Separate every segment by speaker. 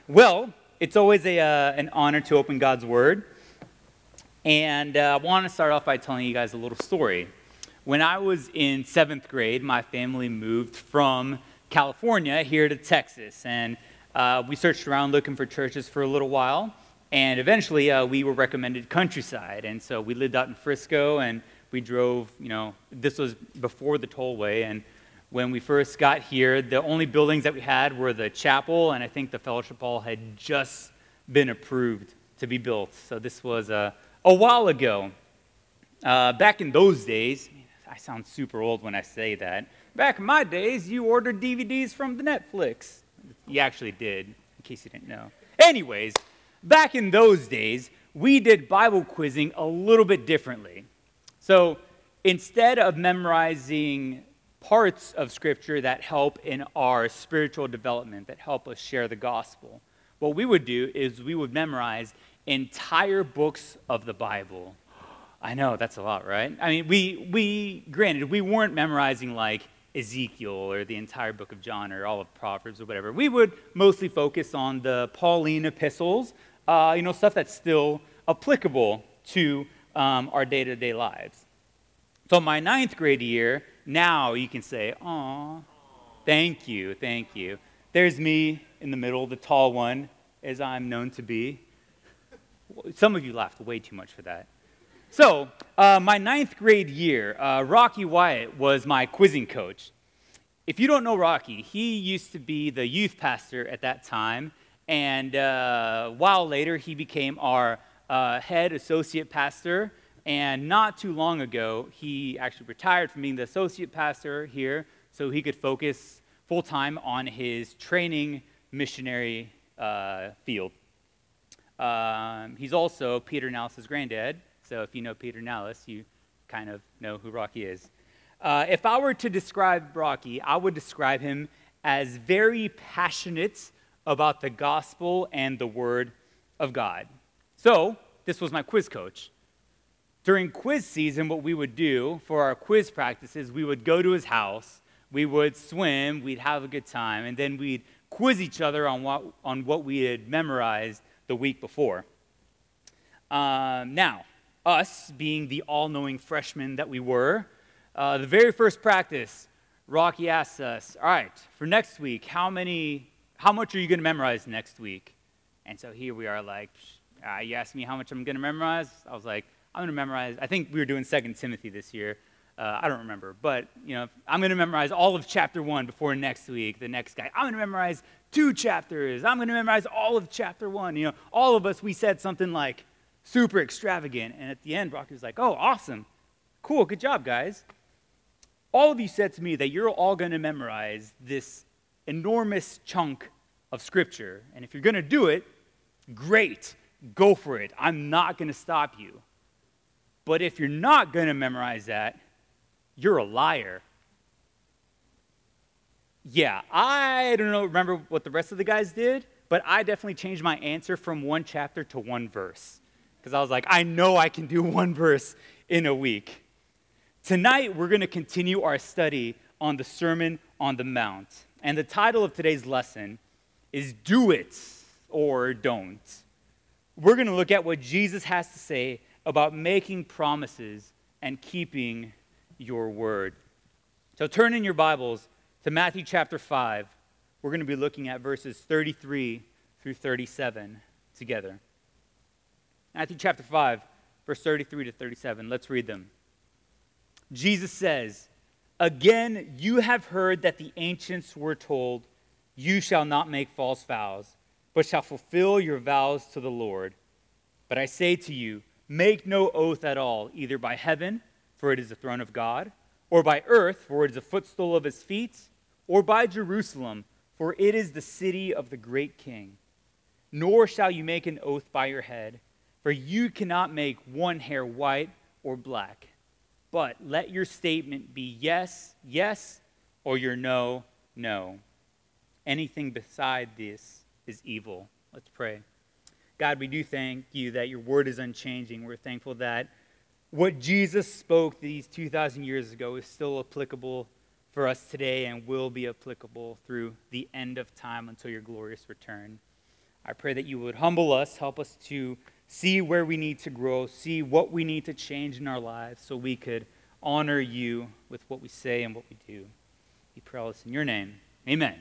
Speaker 1: Well, it's always an honor to open God's Word. And I want to start off by telling you guys a little story. When I was in 7th grade, my family moved from California here to Texas. And we searched around looking for churches for a little while. And eventually, we were recommended Countryside. And so we lived out in Frisco, and we drove, this was before the tollway. And when we first got here, the only buildings that we had were the chapel, and I think the fellowship hall had just been approved to be built. So this was a while ago. Back in those days, I sound super old when I say that. Back in my days, you ordered DVDs from the Netflix. You actually did, in case you didn't know. Anyways, back in those days, we did Bible quizzing a little bit differently. So instead of memorizing parts of Scripture that help in our spiritual development, that help us share the gospel, what we would do is we would memorize entire books of the Bible. I know, that's a lot, right? I mean, granted, we weren't memorizing like Ezekiel or the entire book of John or all of Proverbs or whatever. We would mostly focus on the Pauline epistles, stuff that's still applicable to our day-to-day lives. So my 9th grade year, now you can say, "Aw, thank you. There's me in the middle, the tall one, as I'm known to be." Some of you laughed way too much for that. So, my 9th grade year, Rocky Wyatt was my quizzing coach. If you don't know Rocky, he used to be the youth pastor at that time, and a while later, he became our head associate pastor. And not too long ago, he actually retired from being the associate pastor here so he could focus full-time on his training missionary field. He's also Peter Nallis' granddad, so if you know Peter Nallis, you kind of know who Rocky is. If I were to describe Rocky, I would describe him as very passionate about the gospel and the word of God. So, this was my quiz coach. During quiz season, what we would do for our quiz practices, we would go to his house, we would swim, we'd have a good time, and then we'd quiz each other on what we had memorized the week before. Now, us being the all-knowing freshmen that we were, the very first practice, Rocky asked us, "All right, for next week, how much are you going to memorize next week?" And so here we are like, you asked me how much I'm going to memorize? I was like, I'm going to memorize, I think we were doing 2 Timothy this year. I don't remember. But, I'm going to memorize all of chapter 1 before next week. The next guy, I'm going to memorize 2 chapters. I'm going to memorize all of chapter 1. All of us, we said something like super extravagant. And at the end, Rocky was like, "Oh, awesome. Cool. Good job, guys." All of you said to me that you're all going to memorize this enormous chunk of Scripture. And if you're going to do it, great. Go for it. I'm not going to stop you. But if you're not going to memorize that, you're a liar. Yeah, I don't remember what the rest of the guys did, but I definitely changed my answer from 1 chapter to 1 verse. Because I was like, I know I can do 1 verse in a week. Tonight, we're going to continue our study on the Sermon on the Mount. And the title of today's lesson is "Do It or Don't." We're going to look at what Jesus has to say about making promises and keeping your word. So turn in your Bibles to Matthew chapter 5. We're going to be looking at verses 33 through 37 together. Matthew chapter 5, verse 33 to 37. Let's read them. Jesus says, "Again, you have heard that the ancients were told, 'You shall not make false vows, but shall fulfill your vows to the Lord.' But I say to you, make no oath at all, either by heaven, for it is the throne of God, or by earth, for it is the footstool of his feet, or by Jerusalem, for it is the city of the great King. Nor shall you make an oath by your head, for you cannot make one hair white or black. But let your statement be yes, yes, or your no, no. Anything beside this is evil." Let's pray. God, we do thank you that your word is unchanging. We're thankful that what Jesus spoke these 2,000 years ago is still applicable for us today and will be applicable through the end of time until your glorious return. I pray that you would humble us, help us to see where we need to grow, see what we need to change in our lives so we could honor you with what we say and what we do. We pray all this in your name. Amen.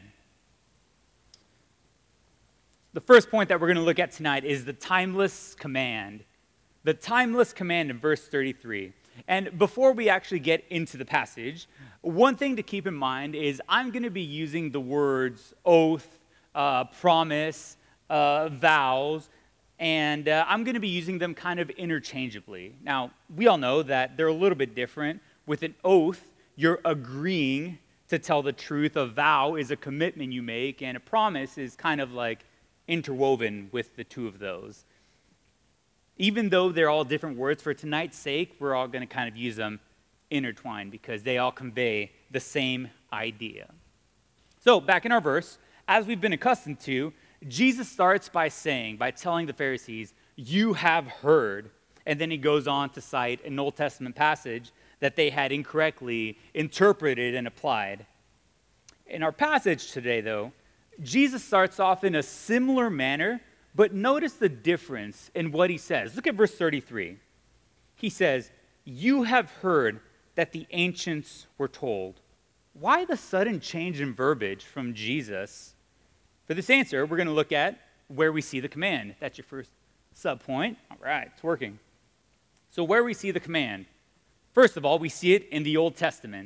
Speaker 1: The first point that we're going to look at tonight is the timeless command. The timeless command in verse 33. And before we actually get into the passage, one thing to keep in mind is I'm going to be using the words oath, promise, vows, and I'm going to be using them kind of interchangeably. Now, we all know that they're a little bit different. With an oath, you're agreeing to tell the truth. A vow is a commitment you make, and a promise is kind of like interwoven with the two of those. Even though they're all different words, for tonight's sake, we're all going to kind of use them intertwined because they all convey the same idea. So, back in our verse, as we've been accustomed to, Jesus starts by telling the Pharisees, you have heard. And then he goes on to cite an Old Testament passage that they had incorrectly interpreted and applied. In our passage today, though, Jesus starts off in a similar manner, but notice the difference in what he says. Look at verse 33. He says, you have heard that the ancients were told. Why the sudden change in verbiage from Jesus? For this answer, we're going to look at where we see the command. That's your first sub-point. All right, it's working. So where we see the command. First of all, we see it in the Old Testament.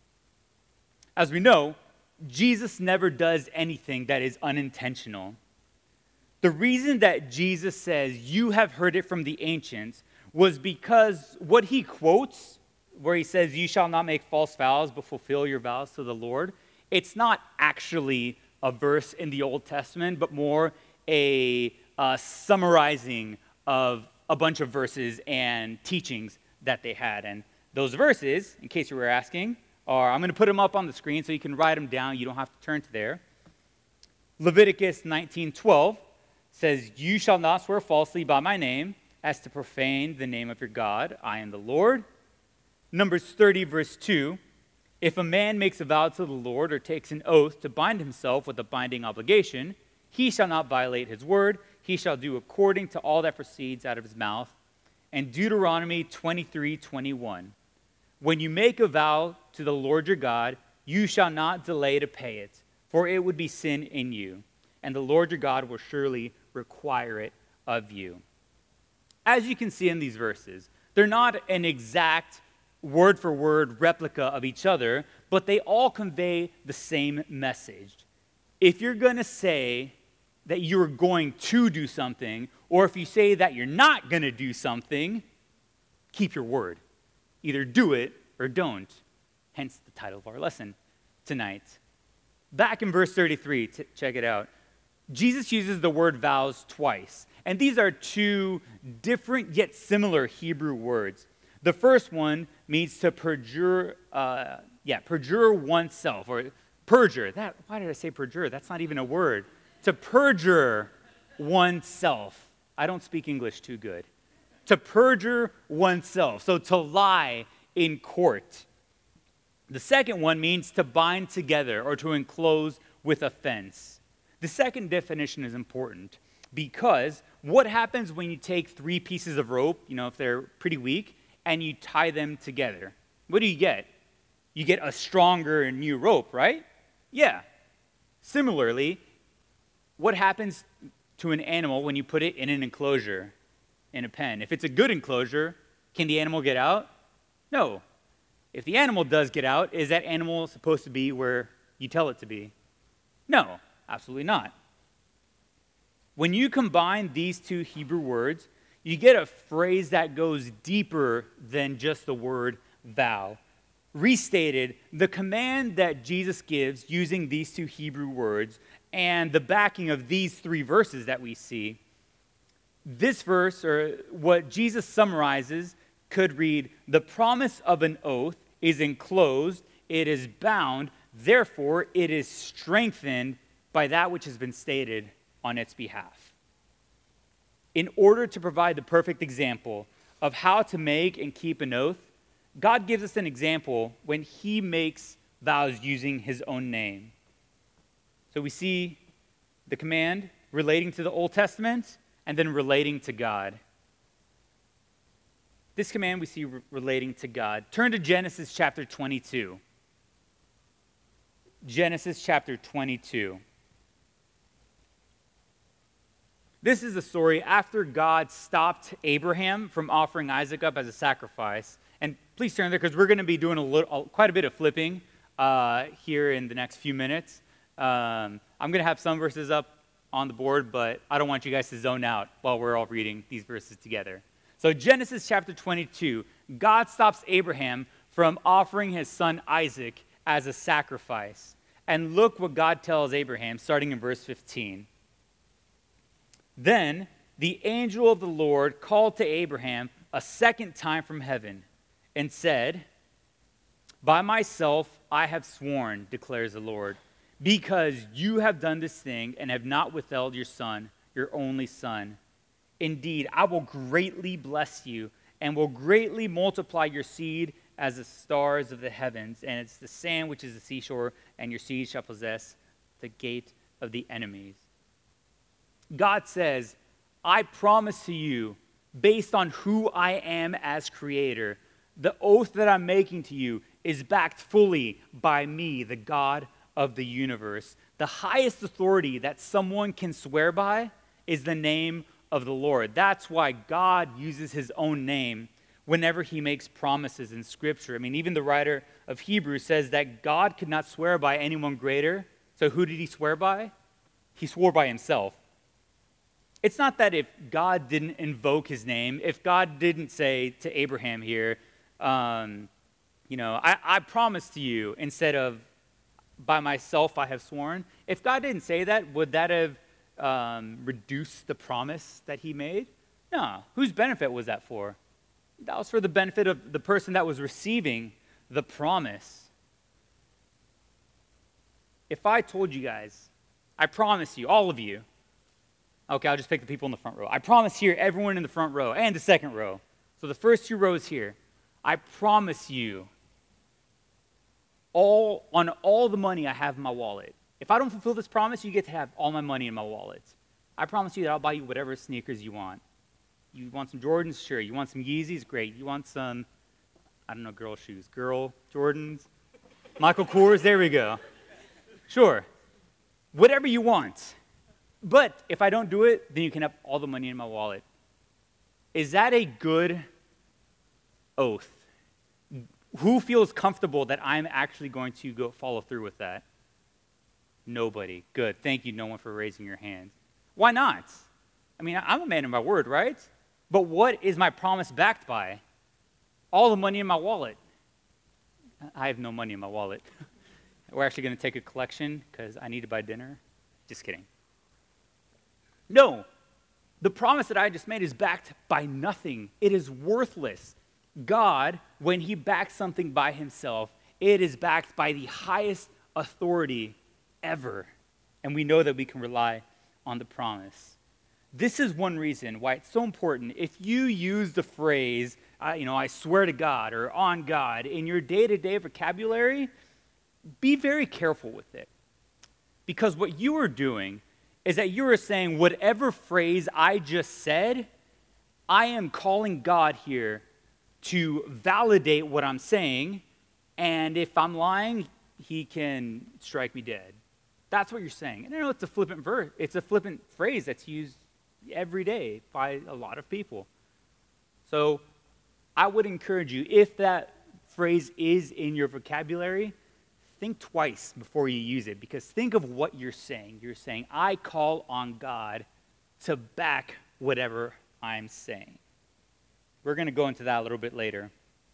Speaker 1: As we know, Jesus never does anything that is unintentional. The reason that Jesus says, you have heard it from the ancients, was because what he quotes, where he says, you shall not make false vows, but fulfill your vows to the Lord, it's not actually a verse in the Old Testament, but more a summarizing of a bunch of verses and teachings that they had. And those verses, in case you were asking, I'm going to put them up on the screen so you can write them down. You don't have to turn to there. Leviticus 19:12 says, you shall not swear falsely by my name as to profane the name of your God. I am the Lord. Numbers 30, verse 2, if a man makes a vow to the Lord or takes an oath to bind himself with a binding obligation, he shall not violate his word. He shall do according to all that proceeds out of his mouth. And Deuteronomy 23:21, when you make a vow to the Lord your God, you shall not delay to pay it, for it would be sin in you, and the Lord your God will surely require it of you. As you can see in these verses, they're not an exact word-for-word replica of each other, but they all convey the same message. If you're going to say that you're going to do something, or if you say that you're not going to do something, keep your word. Either do it or don't. Hence the title of our lesson tonight. Back in verse 33, check it out. Jesus uses the word vows twice. And these are two different yet similar Hebrew words. The first one means to perjure oneself, or perjure. Why did I say perjure? That's not even a word. To perjure oneself. I don't speak English too good. To perjure oneself. So to lie in court. The second one means to bind together or to enclose with a fence. The second definition is important because what happens when you take 3 pieces of rope, if they're pretty weak, and you tie them together? What do you get? You get a stronger new rope, right? Yeah. Similarly, what happens to an animal when you put it in an enclosure, in a pen? If it's a good enclosure, can the animal get out? No. If the animal does get out, is that animal supposed to be where you tell it to be? No, absolutely not. When you combine these two Hebrew words, you get a phrase that goes deeper than just the word vow. Restated, the command that Jesus gives using these two Hebrew words and the backing of these 3 verses that we see, this verse, or what Jesus summarizes, could read, the promise of an oath is enclosed, it is bound, therefore it is strengthened by that which has been stated on its behalf. In order to provide the perfect example of how to make and keep an oath, God gives us an example when he makes vows using his own name. So we see the command, relating to the Old Testament, and then relating to God. This command we see relating to God. Turn to Genesis chapter 22. Genesis chapter 22. This is the story after God stopped Abraham from offering Isaac up as a sacrifice. And please turn there because we're going to be doing quite a bit of flipping here in the next few minutes. I'm going to have some verses up on the board, but I don't want you guys to zone out while we're all reading these verses together. So Genesis chapter 22, God stops Abraham from offering his son Isaac as a sacrifice. And look what God tells Abraham, starting in verse 15. Then the angel of the Lord called to Abraham a second time from heaven and said, "By myself I have sworn, declares the Lord, because you have done this thing and have not withheld your son, your only son. Indeed, I will greatly bless you and will greatly multiply your seed as the stars of the heavens, and it's the sand which is the seashore, and your seed shall possess the gate of the enemies." God says, I promise to you, based on who I am as creator, the oath that I'm making to you is backed fully by me, the God of the universe. The highest authority that someone can swear by is the name of the Lord. That's why God uses his own name whenever he makes promises in Scripture. I mean, even the writer of Hebrews says that God could not swear by anyone greater. So who did he swear by? He swore by himself. It's not that if God didn't invoke his name, if God didn't say to Abraham here, I promise to you, instead of by myself I have sworn. If God didn't say that, would that have reduced the promise that he made? No. Whose benefit was that for? That was for the benefit of the person that was receiving the promise. If I told you guys, I promise you, all of you, okay, I'll just pick the people in the front row. I promise here, everyone in the front row and the second row. So the first two rows here, I promise you, on all the money I have in my wallet. If I don't fulfill this promise, you get to have all my money in my wallet. I promise you that I'll buy you whatever sneakers you want. You want some Jordans? Sure. You want some Yeezys? Great. You want some, girl shoes. Girl Jordans? Michael Kors? There we go. Sure. Whatever you want. But if I don't do it, then you can have all the money in my wallet. Is that a good oath? Who feels comfortable that I'm actually going to go follow through with that? Nobody. Good. Thank you, no one, for raising your hand. Why not? I mean, I'm a man of my word, right? But what is my promise backed by? All the money in my wallet. I have no money in my wallet. We're actually going to take a collection because I need to buy dinner. Just kidding. No, the promise that I just made is backed by nothing. It is worthless. God, when he backs something by himself, it is backed by the highest authority ever. And we know that we can rely on the promise. This is one reason why it's so important. If you use the phrase, I swear to God or on God in your day-to-day vocabulary, be very careful with it. Because what you are doing is that you are saying whatever phrase I just said, I am calling God here to validate what I'm saying, and if I'm lying, he can strike me dead. That's what you're saying. And I know it's a flippant it's a flippant phrase that's used every day by a lot of people. So I would encourage you, if that phrase is in your vocabulary, think twice before you use it, because think of what you're saying. You're saying, I call on God to back whatever I'm saying. We're going to go into that a little bit later.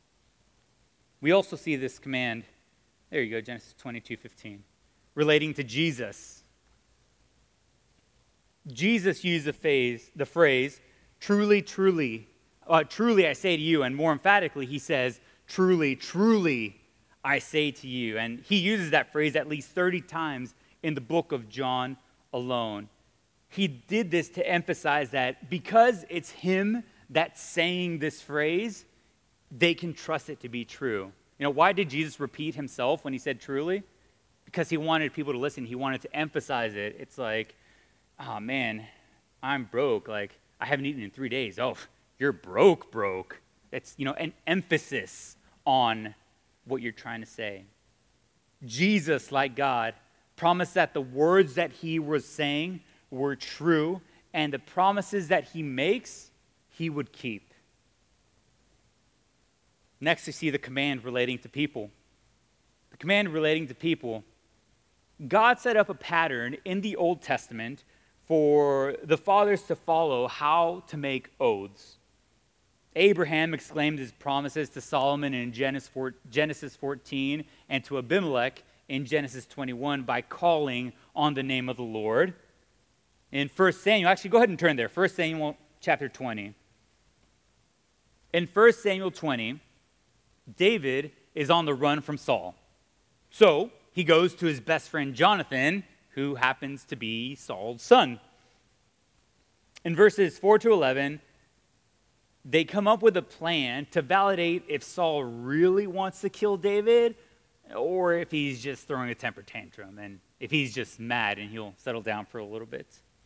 Speaker 1: We also see this command, there you go, Genesis 22:15, relating to Jesus. Jesus used the phrase, truly, truly I say to you, and more emphatically, he says, truly, truly I say to you. And he uses that phrase at least 30 times in the book of John alone. He did this to emphasize that because it's him that's saying this phrase, they can trust it to be true. Why did Jesus repeat himself when he said truly? Because he wanted people to listen. He wanted to emphasize it. It's like, oh man, I'm broke. Like, I haven't eaten in 3 days. Oh, you're broke. It's, an emphasis on what you're trying to say. Jesus, like God, promised that the words that he was saying were true, and the promises that he makes, he would keep. Next, we see the command relating to people. The command relating to people. God set up a pattern in the Old Testament for the fathers to follow how to make oaths. Abraham exclaimed his promises to Solomon in Genesis 14 and to Abimelech in Genesis 21 by calling on the name of the Lord. In 1 Samuel, actually go ahead and turn there, 1 Samuel chapter 20. In 1 Samuel 20, David is on the run from Saul. So he goes to his best friend Jonathan, who happens to be Saul's son. In verses 4 to 11, they come up with a plan to validate if Saul really wants to kill David or if he's just throwing a temper tantrum and if he's just mad and he'll settle down for a little bit.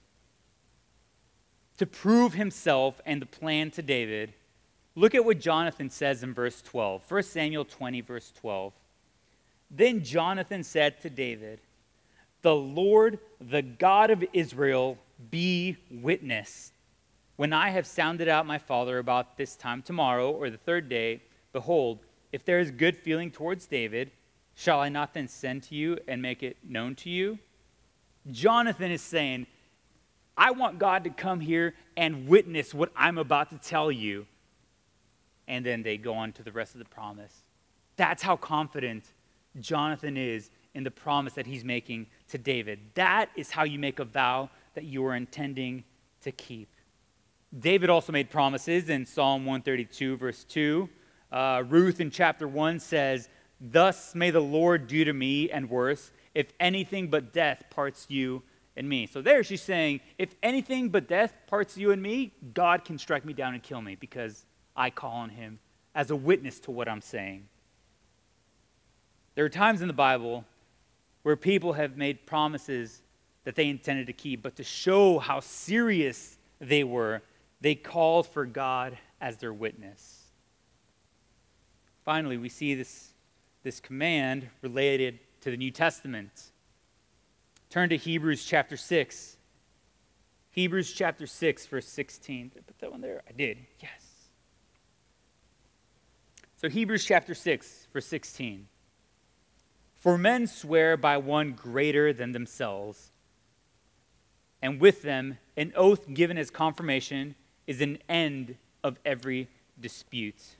Speaker 1: To prove himself and the plan to David, look at what Jonathan says in verse 12. 1 Samuel 20, verse 12. Then Jonathan said to David, "The Lord, the God of Israel, be witness. When I have sounded out my father about this time tomorrow or the third day, behold, if there is good feeling towards David, shall I not then send to you and make it known to you?" Jonathan is saying, I want God to come here and witness what I'm about to tell you. And then they go on to the rest of the promise. That's how confident Jonathan is in the promise that he's making to David. That is how you make a vow that you are intending to keep. David also made promises in Psalm 132, verse 2. Ruth in chapter 1 says, "Thus may the Lord do to me and worse, if anything but death parts you and me." So there she's saying, if anything but death parts you and me, God can strike me down and kill me because I call on him as a witness to what I'm saying. There are times in the Bible where people have made promises that they intended to keep, but to show how serious they were, they called for God as their witness. Finally, we see this command related to the New Testament. Turn to Hebrews chapter 6. Hebrews chapter 6, verse 16. Did I put that one there? I did. Yes. So Hebrews chapter 6, verse 16. "For men swear by one greater than themselves, and with them an oath given as confirmation is an end of every dispute."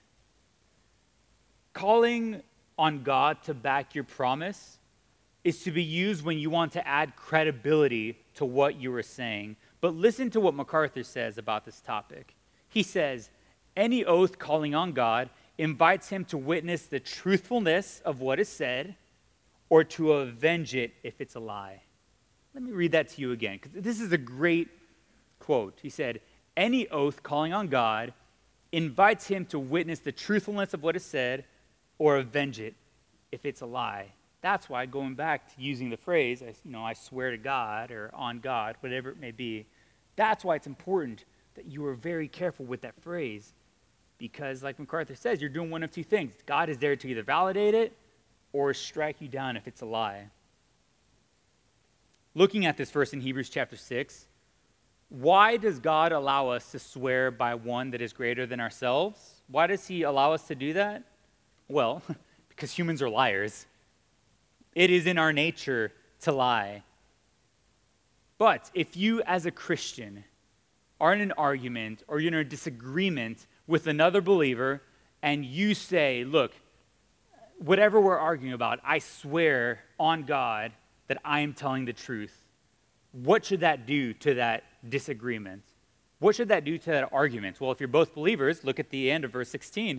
Speaker 1: Calling on God to back your promise is to be used when you want to add credibility to what you are saying. But listen to what MacArthur says about this topic. He says, any oath calling on God invites him to witness the truthfulness of what is said or to avenge it if it's a lie. Let me read that to you again, because this is a great quote. He said, any oath calling on God invites him to witness the truthfulness of what is said or avenge it if it's a lie. That's why, going back to using the phrase, I swear to God or on God, whatever it may be, that's why it's important that you are very careful with that phrase. Because like MacArthur says, you're doing one of two things. God is there to either validate it or strike you down if it's a lie. Looking at this verse in Hebrews chapter 6, why does God allow us to swear by one that is greater than ourselves? Why does he allow us to do that? Well, because humans are liars. It is in our nature to lie. But if you as a Christian are in an argument or you're in a disagreement with another believer and you say, look, whatever we're arguing about, I swear on God that I am telling the truth. What should that do to that disagreement? What should that do to that argument? Well, if you're both believers, look at the end of verse 16.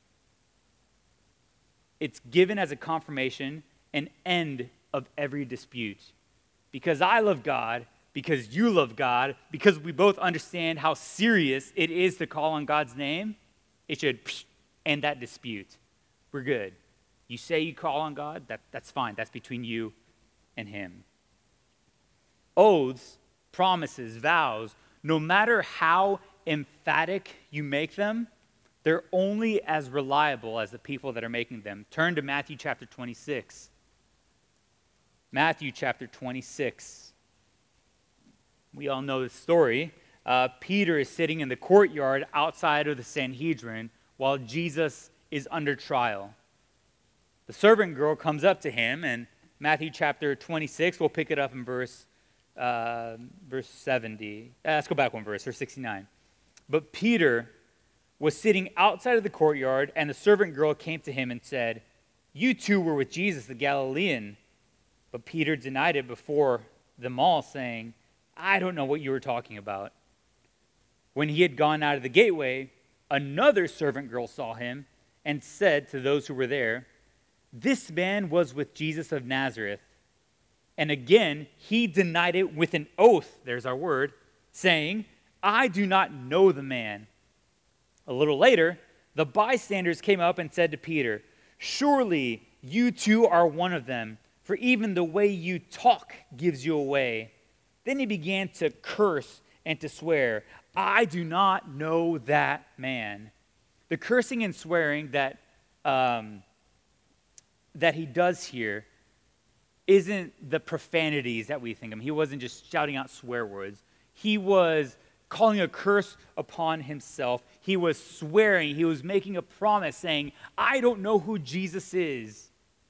Speaker 1: It's given as a confirmation, an end of every dispute. Because I love God, because you love God, because we both understand how serious it is to call on God's name, it should end that dispute. We're good. You say you call on God, that's fine. That's between you and him. Oaths promises, vows, no matter how emphatic you make them, they're only as reliable as the people that are making them. Turn to Matthew chapter 26. Matthew chapter 26. We all know this story. Peter is sitting in the courtyard outside of the Sanhedrin while Jesus is under trial. The servant girl comes up to him, and Matthew chapter 26, we'll pick it up in verse 70. Let's go back one verse 69. But Peter was sitting outside of the courtyard, and the servant girl came to him and said, "You too were with Jesus the Galilean." But Peter denied it before them all, saying, "I don't know what you were talking about." When he had gone out of the gateway, another servant girl saw him and said to those who were there, "This man was with Jesus of Nazareth." And again, he denied it with an oath, there's our word, saying, "I do not know the man." A little later, the bystanders came up and said to Peter, "Surely you too are one of them, for even the way you talk gives you away." Then he began to curse and to swear, "I do not know that man." The cursing and swearing that he does here isn't the profanities that we think of. He wasn't just shouting out swear words. He was calling a curse upon himself. He was swearing. He was making a promise saying, "I don't know who Jesus is."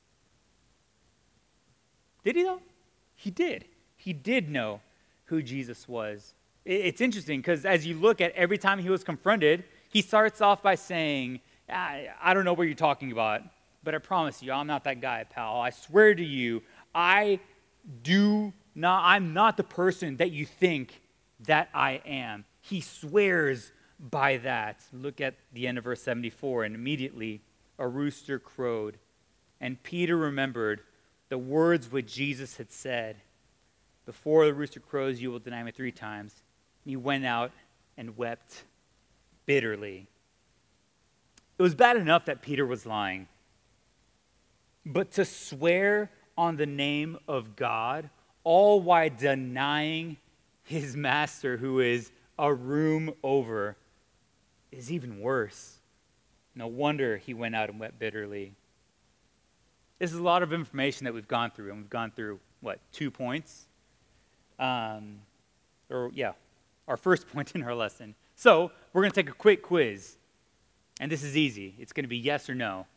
Speaker 1: Did he though? He did. He did know who Jesus was. It's interesting because as you look at every time he was confronted, he starts off by saying, "I don't know what you're talking about, but I promise you, I'm not that guy, pal. I swear to you, I'm not the person that you think that I am." He swears by that. Look at the end of verse 74. And immediately a rooster crowed, and Peter remembered the words which Jesus had said, "Before the rooster crows, you will deny me 3 times." And he went out and wept bitterly. It was bad enough that Peter was lying, but to swear on the name of God, all while denying his master, who is a room over, is even worse. No wonder he went out and wept bitterly. This is a lot of information that we've gone through, and we've gone through, 2 points? Our first point in our lesson. So, we're going to take a quick quiz, and this is easy. It's going to be yes or no.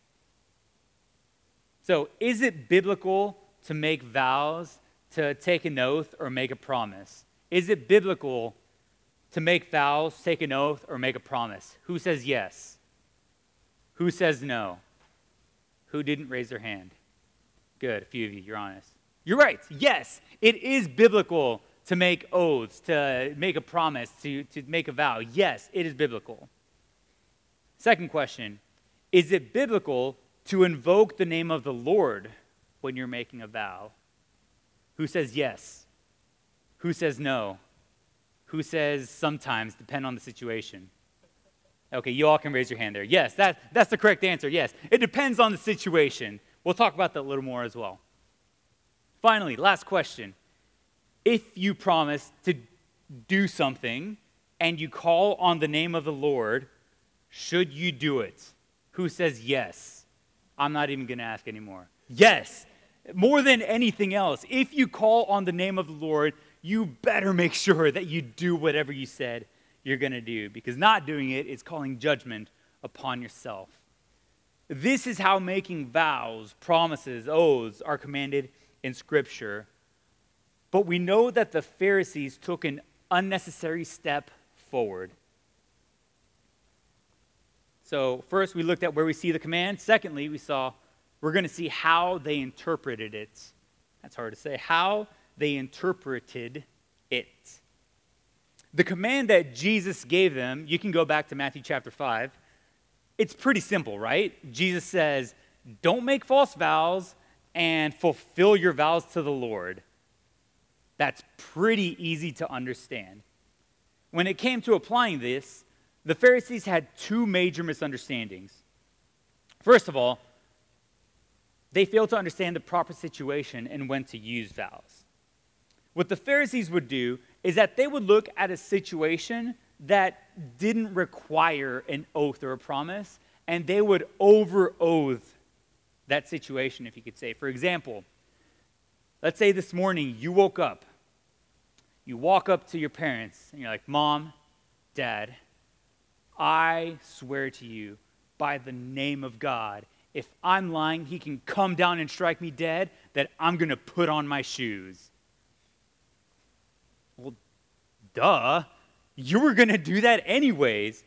Speaker 1: So, is it biblical to make vows, to take an oath, or make a promise? Is it biblical to make vows, take an oath, or make a promise? Who says yes? Who says no? Who didn't raise their hand? Good, a few of you, you're honest. You're right, yes, it is biblical to make oaths, to make a promise, to make a vow. Yes, it is biblical. Second question, is it biblical to invoke the name of the Lord when you're making a vow? Who says yes? Who says no? Who says sometimes, depend on the situation? Okay, you all can raise your hand there. Yes, that's the correct answer, yes. It depends on the situation. We'll talk about that a little more as well. Finally, last question. If you promise to do something and you call on the name of the Lord, should you do it? Who says yes? I'm not even going to ask anymore. Yes, more than anything else. If you call on the name of the Lord, you better make sure that you do whatever you said you're going to do, because not doing it is calling judgment upon yourself. This is how making vows, promises, oaths are commanded in Scripture. But we know that the Pharisees took an unnecessary step forward. So first we looked at where we see the command. Secondly, we're going to see how they interpreted it. That's hard to say. How they interpreted it. The command that Jesus gave them, you can go back to Matthew chapter 5. It's pretty simple, right? Jesus says, don't make false vows and fulfill your vows to the Lord. That's pretty easy to understand. When it came to applying this, the Pharisees had 2 major misunderstandings. First of all, they failed to understand the proper situation and when to use vows. What the Pharisees would do is that they would look at a situation that didn't require an oath or a promise, and they would over-oath that situation, if you could say. For example, let's say this morning you woke up. You walk up to your parents, and you're like, Mom, Dad, I swear to you by the name of God, if I'm lying, he can come down and strike me dead, that I'm going to put on my shoes. Well, duh. You were going to do that anyways.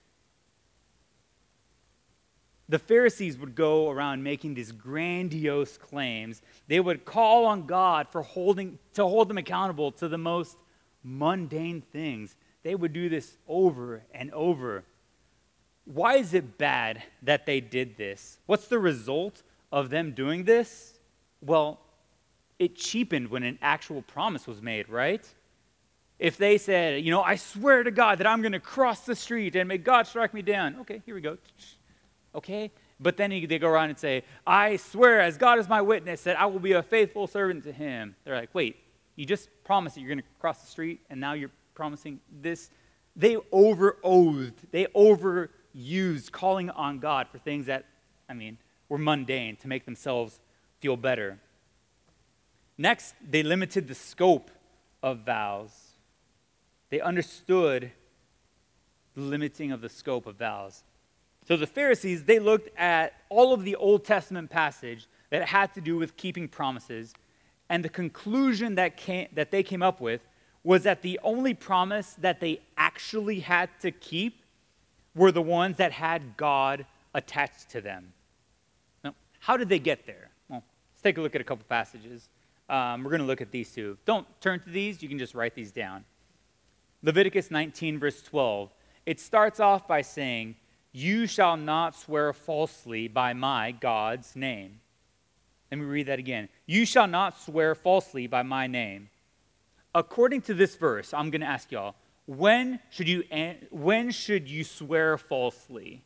Speaker 1: The Pharisees would go around making these grandiose claims. They would call on God to hold them accountable to the most mundane things. They would do this over and over. Why is it bad that they did this? What's the result of them doing this? Well, it cheapened when an actual promise was made, right? If they said, I swear to God that I'm going to cross the street and may God strike me down. Okay, here we go. Okay? But then they go around and say, I swear as God is my witness that I will be a faithful servant to him. They're like, wait, you just promised that you're going to cross the street and now you're promising this? They over-oathed. They overused calling on God for things that, were mundane to make themselves feel better. Next, they limited the scope of vows. They understood the limiting of the scope of vows. So the Pharisees, they looked at all of the Old Testament passage that had to do with keeping promises, and the conclusion that they came up with was that the only promise that they actually had to keep were the ones that had God attached to them. Now, how did they get there? Well, let's take a look at a couple passages. We're going to look at these two. Don't turn to these. You can just write these down. Leviticus 19, verse 12. It starts off by saying, you shall not swear falsely by my God's name. Let me read that again. You shall not swear falsely by my name. According to this verse, I'm going to ask y'all, when should you swear falsely?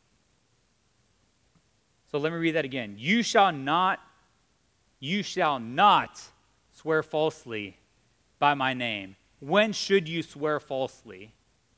Speaker 1: So let me read that again. You shall not swear falsely by my name. When should you swear falsely?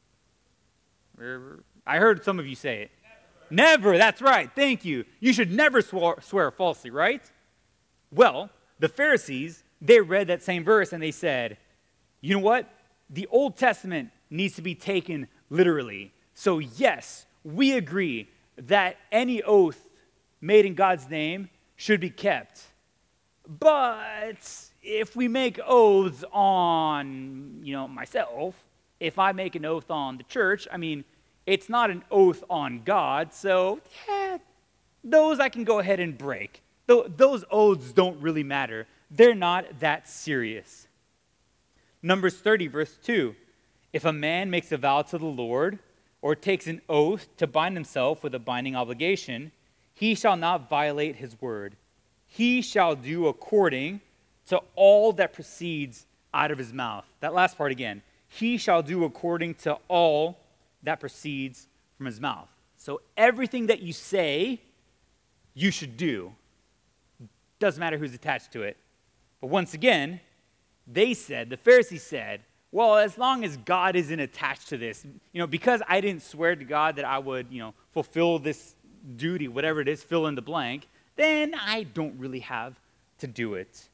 Speaker 1: I heard some of you say it. Never, that's right. Thank you. You should never swear falsely, right? Well, the Pharisees, they read that same verse and they said, you know what? The Old Testament needs to be taken literally. So yes, we agree that any oath made in God's name should be kept. But if we make oaths on, myself, if I make an oath on the church, it's not an oath on God, so those I can go ahead and break. Those oaths don't really matter. They're not that serious. Numbers 30, verse 2. If a man makes a vow to the Lord or takes an oath to bind himself with a binding obligation, he shall not violate his word. He shall do according to all that proceeds out of his mouth. That last part again. He shall do according to all that proceeds from his mouth. So everything that you say, you should do. Doesn't matter who's attached to it. But once again, the Pharisees said, well, as long as God isn't attached to this, because I didn't swear to God that I would, fulfill this duty, whatever it is, fill in the blank, then I don't really have to do it.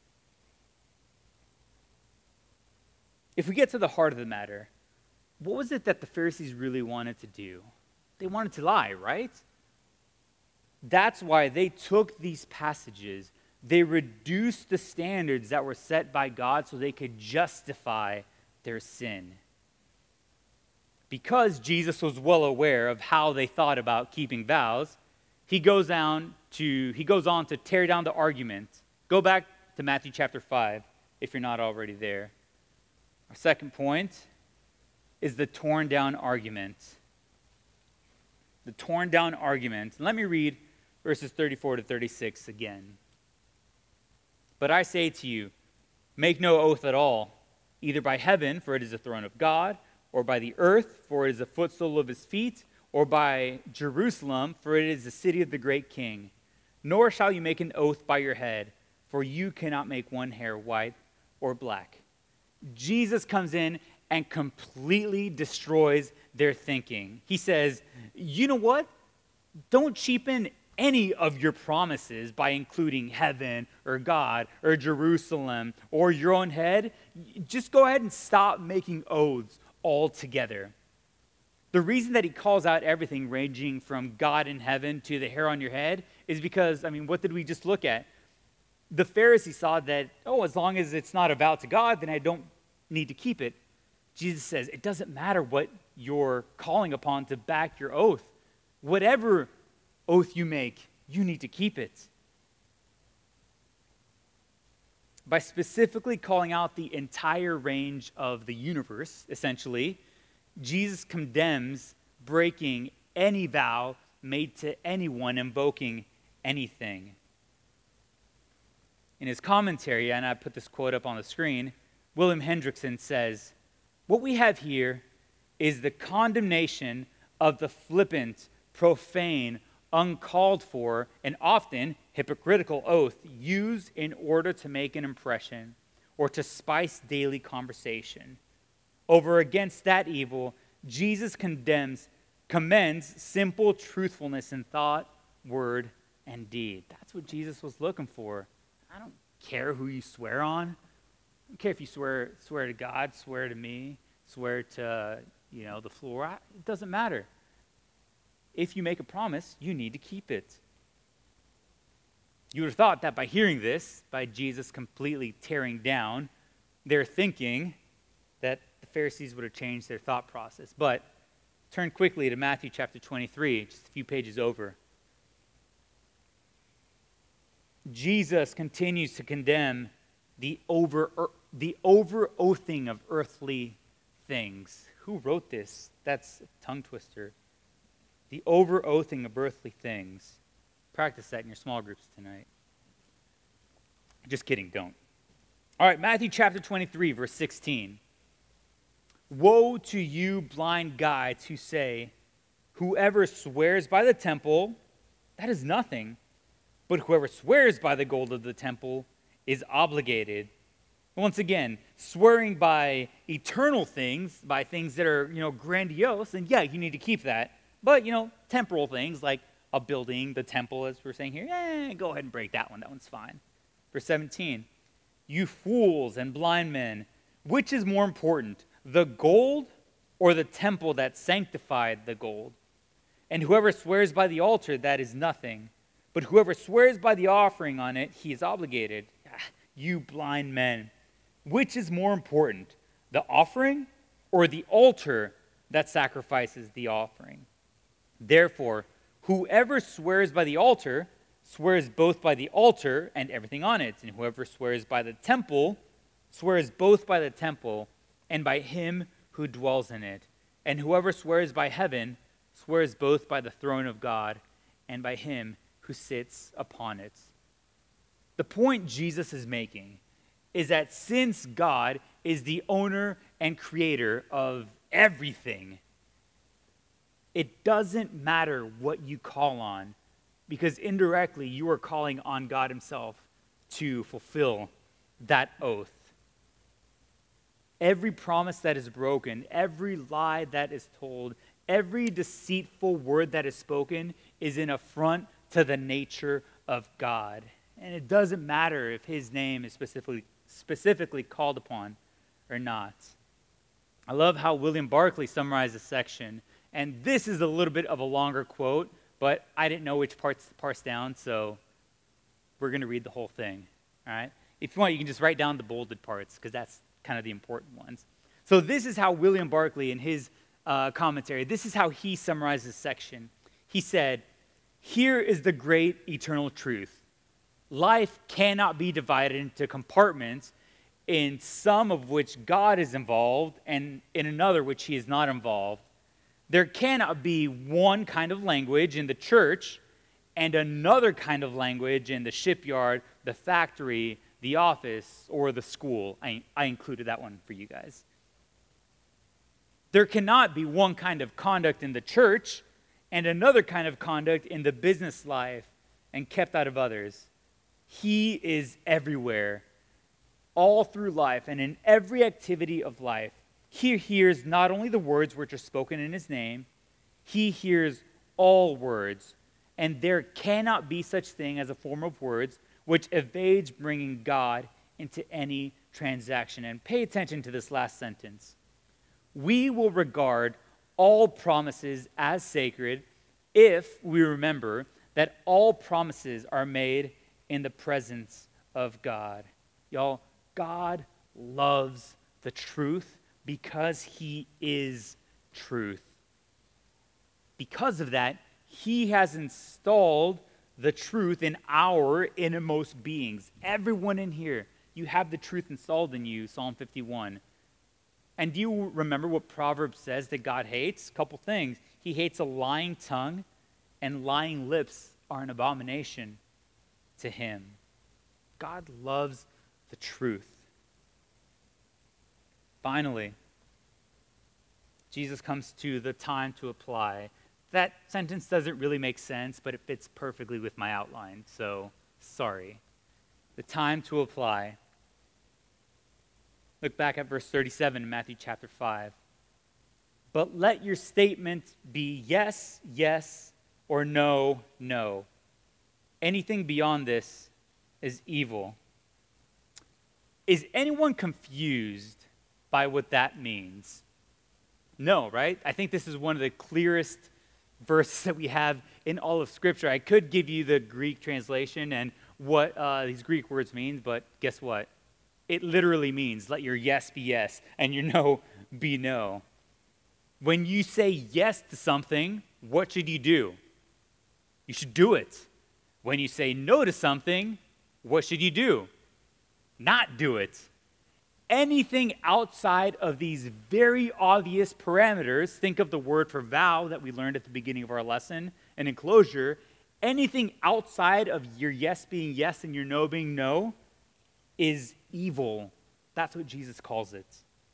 Speaker 1: If we get to the heart of the matter, what was it that the Pharisees really wanted to do? They wanted to lie, right? That's why they took these passages, they reduced the standards that were set by God so they could justify their sin. Because Jesus was well aware of how they thought about keeping vows, he goes on to tear down the argument. Go back to Matthew chapter 5 if you're not already there. Our second point is the torn down argument. The torn down argument. Let me read verses 34 to 36 again. But I say to you, make no oath at all, either by heaven, for it is the throne of God, or by the earth, for it is the footstool of his feet, or by Jerusalem, for it is the city of the great king. Nor shall you make an oath by your head, for you cannot make one hair white or black. Jesus comes in and completely destroys their thinking. He says, you know what? Don't cheapen any of your promises by including heaven or God or Jerusalem or your own head. Just go ahead and stop making oaths altogether. The reason that he calls out everything ranging from God in heaven to the hair on your head is because, what did we just look at? The Pharisees saw that, as long as it's not a vow to God, then I don't need to keep it. Jesus says, it doesn't matter what you're calling upon to back your oath. Whatever oath you make, you need to keep it. By specifically calling out the entire range of the universe, essentially, Jesus condemns breaking any vow made to anyone invoking anything. In his commentary, and I put this quote up on the screen, William Hendrickson says, what we have here is the condemnation of the flippant, profane, uncalled for, and often hypocritical oath used in order to make an impression or to spice daily conversation. Over against that evil, Jesus commends simple truthfulness in thought, word, and deed. That's what Jesus was looking for. I don't care who you swear on. I don't care if you swear to God, swear to me, swear to, the floor. It doesn't matter. If you make a promise, you need to keep it. You would have thought that by hearing this, by Jesus completely tearing down their thinking, that the Pharisees would have changed their thought process. But turn quickly to Matthew chapter 23, just a few pages over. Jesus continues to condemn the over-oathing of earthly things. Who wrote this? That's a tongue twister. The over-oathing of earthly things. Practice that in your small groups tonight. Just kidding, don't. All right, Matthew chapter 23, verse 16. Woe to you, blind guides, who say, whoever swears by the temple, that is nothing. But whoever swears by the gold of the temple is obligated. Once again, swearing by eternal things, by things that are, grandiose, and yeah, you need to keep that. But, temporal things like a building, the temple, as we're saying here, go ahead and break that one. That one's fine. Verse 17, you fools and blind men, which is more important, the gold or the temple that sanctified the gold? And whoever swears by the altar, that is nothing. But whoever swears by the offering on it, he is obligated. You blind men, which is more important, the offering or the altar that sacrifices the offering? Therefore, whoever swears by the altar swears both by the altar and everything on it. And whoever swears by the temple swears both by the temple and by him who dwells in it. And whoever swears by heaven swears both by the throne of God and by him who sits upon it. The point Jesus is making is that since God is the owner and creator of everything, it doesn't matter what you call on, because indirectly you are calling on God himself to fulfill that oath. Every promise that is broken, every lie that is told, every deceitful word that is spoken is an affront to the nature of God. And it doesn't matter if his name is specifically called upon or not. I love how William Barclay summarized this section. And this is a little bit of a longer quote, but I didn't know which parts to parse down, so we're going to read the whole thing. All right? If you want, you can just write down the bolded parts, because that's kind of the important ones. So this is how William Barclay, in his commentary, this is how he summarized this section. He said, here is the great eternal truth. Life cannot be divided into compartments, in some of which God is involved and in another which he is not involved. There cannot be one kind of language in the church and another kind of language in the shipyard, the factory, the office, or the school. I included that one for you guys. There cannot be one kind of conduct in the church and another kind of conduct in the business life and kept out of others. He is everywhere. all through life and in every activity of life, he hears not only the words which are spoken in his name, he hears all words, and there cannot be such thing as a form of words which evades bringing God into any transaction. And pay attention to this last sentence. We will regard all promises as sacred if we remember that all promises are made in the presence of God. Y'all, God loves the truth because he is truth. Because of that, he has installed the truth in our innermost beings. Everyone in here, you have the truth installed in you, Psalm 51. And do you remember what Proverbs says that God hates? A couple things. He hates a lying tongue, and lying lips are an abomination to him. God loves the truth. Finally, Jesus comes to the time to apply. That sentence doesn't really make sense, but it fits perfectly with my outline, so sorry. The time to apply. Look back at verse 37 in Matthew chapter 5. But let your statement be yes, yes, or no, no. Anything beyond this is evil. Is anyone confused by what that means? No, right? I think this is one of the clearest verses that we have in all of Scripture. I could give you the Greek translation and what these Greek words mean, but guess what? It literally means let your yes be yes and your no be no. When you say yes to something, what should you do? You should do it. When you say no to something, what should you do? Not do it. Anything outside of these very obvious parameters, think of the word for vow that we learned at the beginning of our lesson, and enclosure, anything outside of your yes being yes and your no being no is evil. That's what Jesus calls it.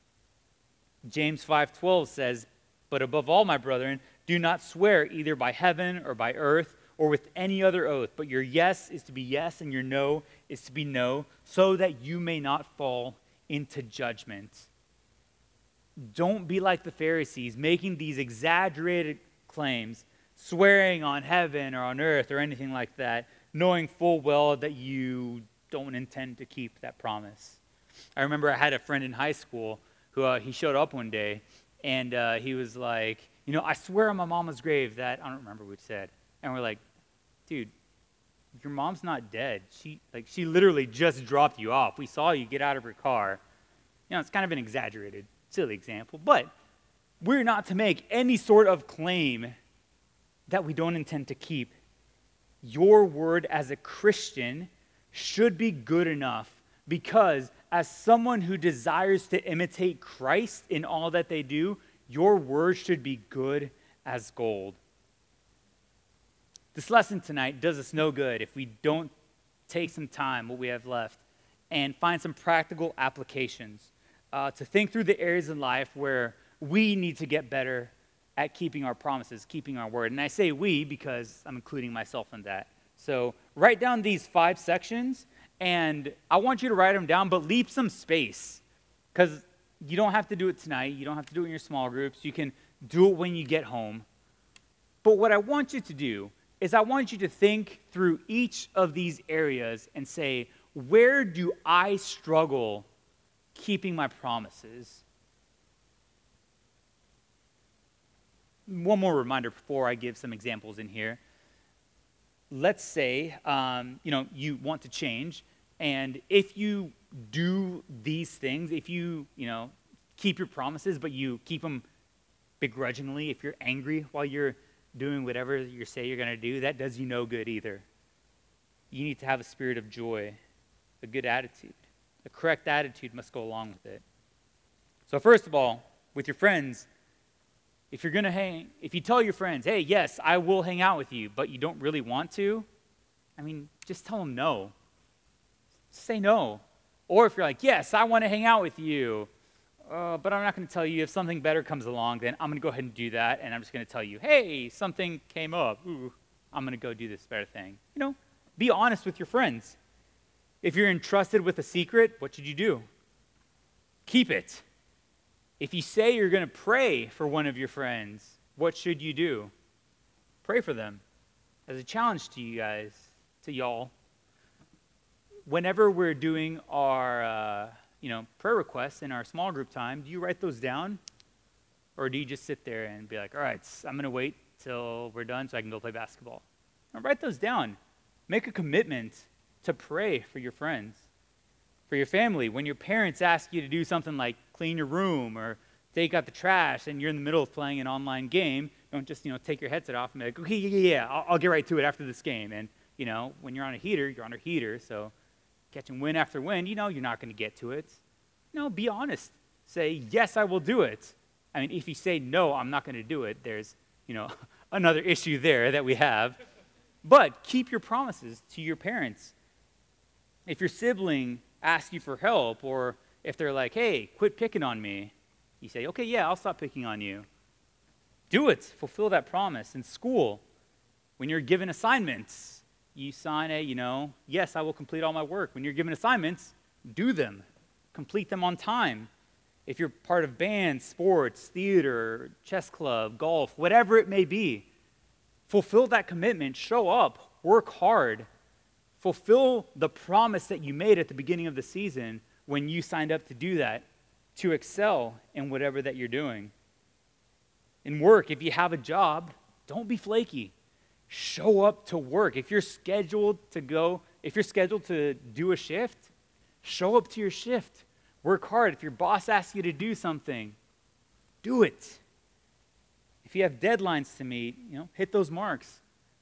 Speaker 1: James 5:12 says, "But above all, my brethren, do not swear either by heaven or by earth or with any other oath, but your yes is to be yes and your no is to be no, so that you may not fall into judgment." Don't be like the Pharisees, making these exaggerated claims, swearing on heaven or on earth or anything like that, knowing full well that you don't intend to keep that promise. I remember I had a friend in high school who he showed up one day, and he was like, I swear on my mama's grave that, I don't remember what he said. And we're like, dude, your mom's not dead. She literally just dropped you off. We saw you get out of her car. It's kind of an exaggerated, silly example, but we're not to make any sort of claim that we don't intend to keep. Your word as a Christian should be good enough, because as someone who desires to imitate Christ in all that they do, your word should be good as gold. This lesson tonight does us no good if we don't take some time, what we have left, and find some practical applications to think through the areas in life where we need to get better at keeping our promises, keeping our word. And I say we because I'm including myself in that. So write down these 5 sections, and I want you to write them down, but leave some space, because you don't have to do it tonight. You don't have to do it in your small groups. You can do it when you get home. But what I want you to do is I want you to think through each of these areas and say, where do I struggle keeping my promises? One more reminder before I give some examples in here. Let's say, you want to change, and if you do these things, if you, keep your promises, but you keep them begrudgingly, if you're angry while you're doing whatever you say you're going to do, that does you no good either. You need to have a spirit of joy, a good attitude. A correct attitude must go along with it. So first of all, with your friends, if you tell your friends, hey, yes, I will hang out with you, but you don't really want to, just tell them no. Say no. Or if you're like, yes, I want to hang out with you, but I'm not going to tell you. If something better comes along, then I'm going to go ahead and do that, and I'm just going to tell you, hey, something came up. Ooh, I'm going to go do this better thing. Be honest with your friends. If you're entrusted with a secret, what should you do? Keep it. If you say you're going to pray for one of your friends, what should you do? Pray for them. As a challenge to you guys, to y'all, whenever we're doing our prayer requests in our small group time, do you write those down? Or do you just sit there and be like, all right, I'm going to wait till we're done so I can go play basketball? Now, write those down. Make a commitment to pray for your friends, for your family. When your parents ask you to do something like clean your room or take out the trash and you're in the middle of playing an online game, don't just take your headset off and be like, okay, yeah, I'll get right to it after this game. And, when you're on a heater, you're on a heater, so catching win after win, you're not going to get to it. No, be honest. Say, yes, I will do it. I mean, if you say, no, I'm not going to do it, there's, another issue there that we have. But keep your promises to your parents. If your sibling asks you for help, or if they're like, hey, quit picking on me, you say, okay, yeah, I'll stop picking on you. Do it. Fulfill that promise. In school, when you're given assignments, you sign a, yes, I will complete all my work. When you're given assignments, do them. Complete them on time. If you're part of band, sports, theater, chess club, golf, whatever it may be, fulfill that commitment. Show up. Work hard. Fulfill the promise that you made at the beginning of the season when you signed up to do that, to excel in whatever that you're doing. In work, if you have a job, don't be flaky. Show up to work. If you're scheduled to do a shift, show up to your shift. Work hard. If your boss asks you to do something, do it. If you have deadlines to meet, hit those marks.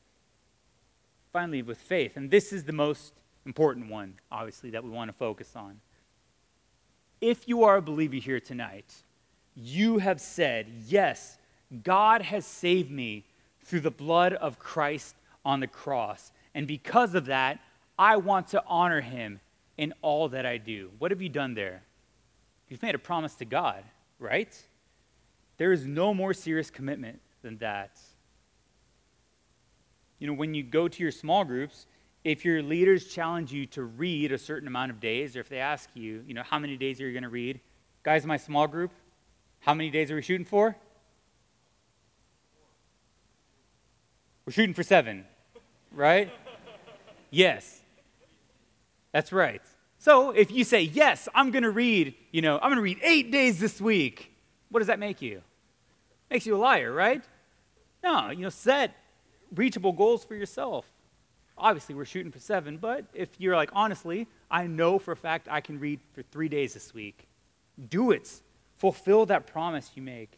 Speaker 1: Finally, with faith, and this is the most important one, obviously, that we want to focus on. If you are a believer here tonight, you have said, yes, God has saved me through the blood of Christ on the cross. And because of that, I want to honor him in all that I do. What have you done there? You've made a promise to God, right? There is no more serious commitment than that. When you go to your small groups, if your leaders challenge you to read a certain amount of days, or if they ask you, how many days are you going to read? Guys in my small group, how many days are we shooting for? We're shooting for 7, right? Yes. That's right. So if you say, yes, I'm going to read 8 days this week, what does that make you? Makes you a liar, right? No, set reachable goals for yourself. Obviously, we're shooting for 7, but if you're like, honestly, I know for a fact I can read for 3 days this week, do it. Fulfill that promise you make.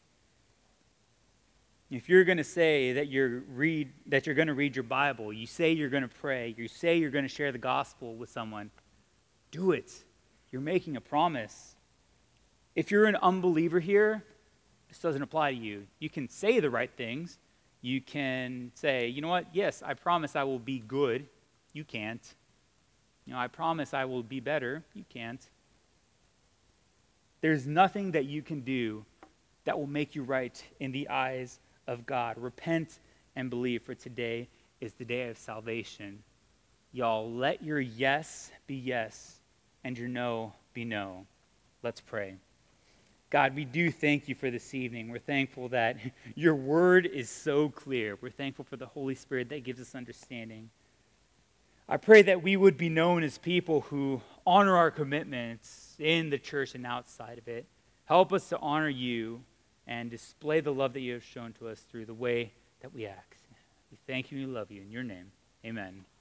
Speaker 1: If you're going to say that you're going to read your Bible, you say you're going to pray, you say you're going to share the gospel with someone, do it. You're making a promise. If you're an unbeliever here, this doesn't apply to you. You can say the right things. You can say, you know what? Yes, I promise I will be good. You can't. I promise I will be better. You can't. There's nothing that you can do that will make you right in the eyes of God. Repent and believe, for today is the day of salvation. Y'all, let your yes be yes and your no be no. Let's pray. God, we do thank you for this evening. We're thankful that your word is so clear. We're thankful for the Holy Spirit that gives us understanding. I pray that we would be known as people who honor our commitments in the church and outside of it. Help us to honor you and display the love that you have shown to us through the way that we act. We thank you and we love you. In your name, amen.